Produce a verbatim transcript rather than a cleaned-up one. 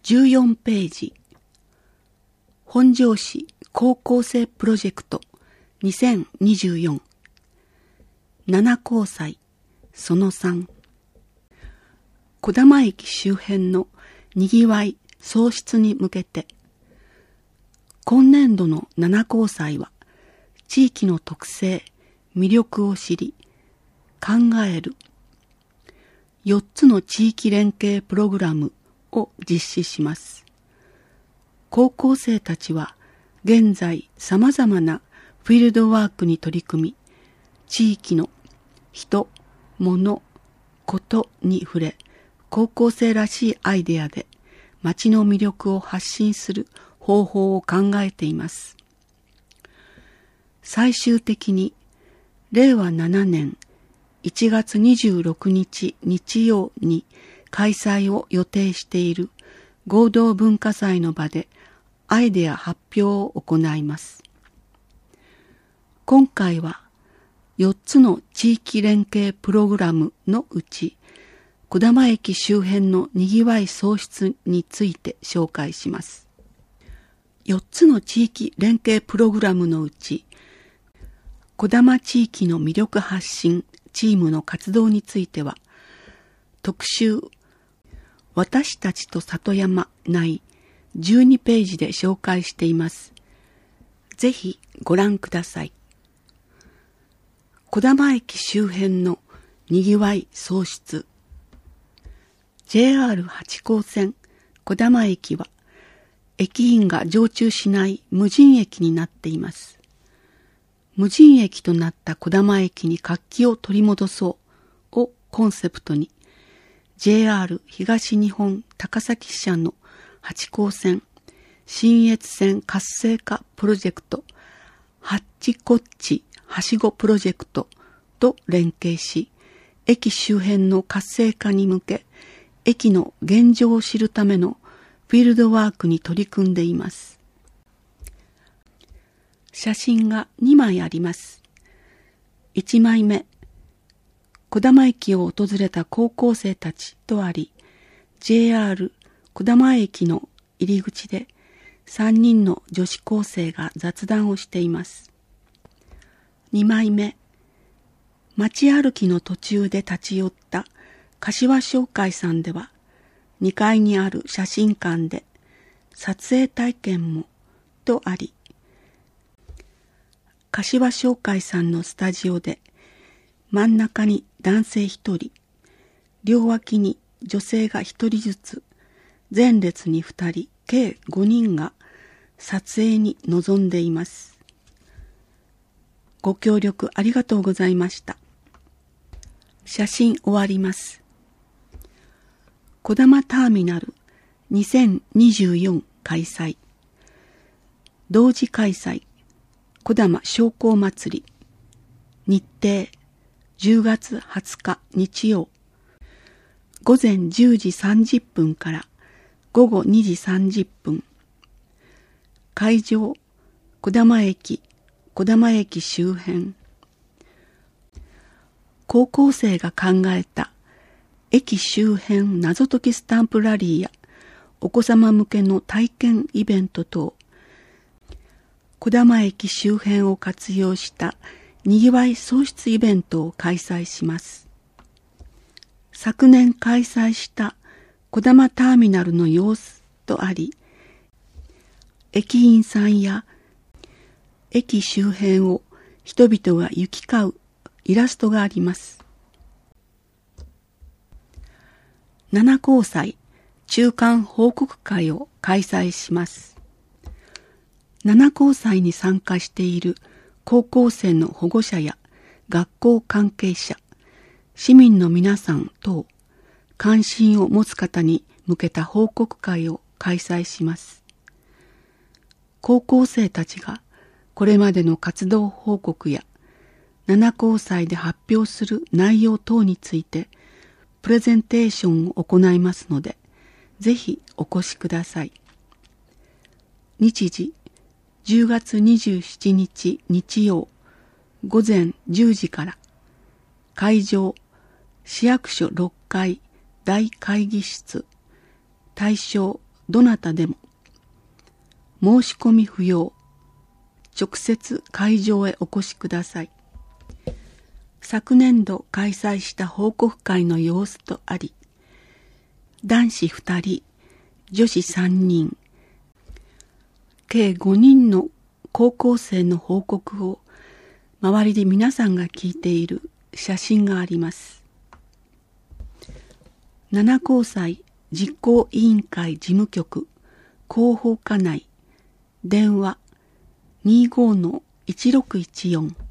じゅうよんページ、本庄市高校生プロジェクトにせんにじゅうよん、七交際そのさん、児玉駅周辺のにぎわい創出に向けて、今年度の七交際は、地域の特性、魅力を知り、考える、よっつの地域連携プログラムを実施します。高校生たちは、現在様々なフィールドワークに取り組み、地域の人、物、ことに触れ、高校生らしいアイデアで町の魅力を発信する方法を考えています。最終的に、れいわななねんいちがつにじゅうろくにち日曜に開催を予定している合同文化祭の場でアイデア発表を行います。今回はよっつの地域連携プログラムのうち、児玉駅周辺のにぎわい創出について紹介します。よっつの地域連携プログラムのうち、児玉地域の魅力発信チームの活動については、特集、私たちと里山内じゅうにページで紹介しています。ぜひご覧ください。児玉駅周辺のにぎわい創出。ジェイアールはち 号線児玉駅は、駅員が常駐しない無人駅になっています。無人駅となった児玉駅に活気を取り戻そうをコンセプトに、ジェイアール 東日本高崎支社のはち号線信越線活性化プロジェクト、ハッチコッチはしごプロジェクトと連携し、駅周辺の活性化に向け、駅の現状を知るためのフィールドワークに取り組んでいます。写真がにまいあります。いちまいめ、児玉駅を訪れた高校生たちとあり、ジェイアール 児玉駅の入り口でさんにんの女子高生が雑談をしています。にまいめ、街歩きの途中で立ち寄った柏商会さんでは、にかいにある写真館で撮影体験もとあり、柏商会さんのスタジオで真ん中に男性ひとり、両脇に女性がひとりずつ、前列にふたり、計ごにんが撮影に臨んでいます。ご協力ありがとうございました。写真終わります。児玉ターミナルにせんにじゅうよん開催。同時開催、児玉商工祭り。日程、じゅうがつはつか日曜。午前じゅうじさんじゅっぷんから午後にじさんじゅっぷん。会場、児玉駅、児玉駅周辺。高校生が考えた駅周辺謎解きスタンプラリーやお子様向けの体験イベント等、児玉駅周辺を活用したにぎわい創出イベントを開催します。昨年開催した児玉ターミナルの様子とあり、駅員さんや駅周辺を人々が行き交うイラストがあります。七交際中間報告会を開催します。七交際に参加している高校生の保護者や学校関係者、市民の皆さん等、関心を持つ方に向けた報告会を開催します。高校生たちがこれまでの活動報告や七交際で発表する内容等についてプレゼンテーションを行いますので、ぜひお越しください。日時、じゅうがつにじゅうしちにち日曜、午前じゅうじから。会場、市役所ろっかい大会議室。対象、 どなたでも申し込み不要。直接会場へお越しください。昨年度開催した報告会の様子とあり、男子ふたり、女子さんにん、計ごにんの高校生の報告を周りで皆さんが聞いている写真があります。七高祭実行委員会事務局広報課内電話 にじゅうごのいちろくいちよん